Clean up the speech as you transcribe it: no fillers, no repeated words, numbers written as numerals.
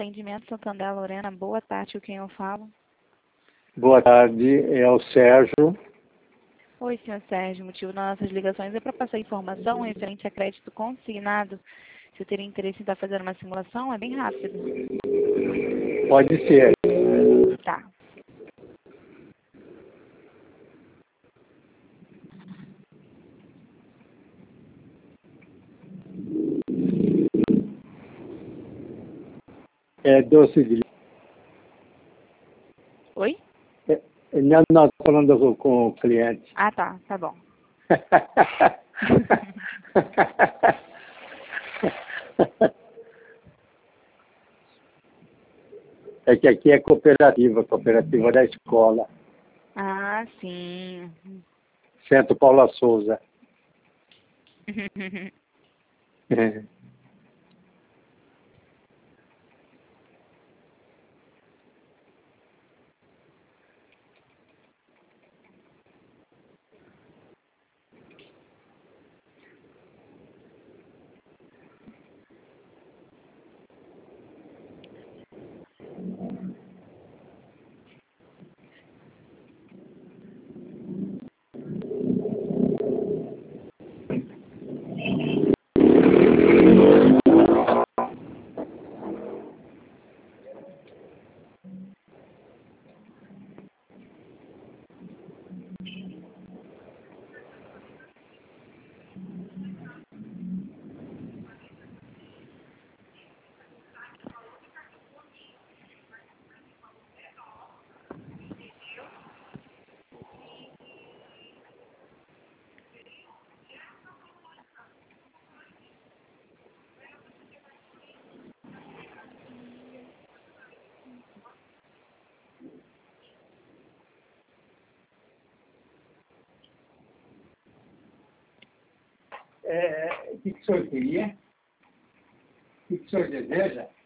Atendimento Santander Lorena, boa tarde, com quem eu falo? Boa tarde, é o Sérgio. Oi, senhor Sérgio, o motivo das nossas ligações é para passar informação referente a crédito consignado. Se teria interesse em estar fazendo uma simulação, é bem rápido. Pode ser. Tá. É doce de leite. Oi? Não, estou falando com o cliente. Ah, tá bom. É que aqui é cooperativa da escola. Ah, sim. Centro Paula Souza. É. O que o senhor queria? O que o senhor deseja?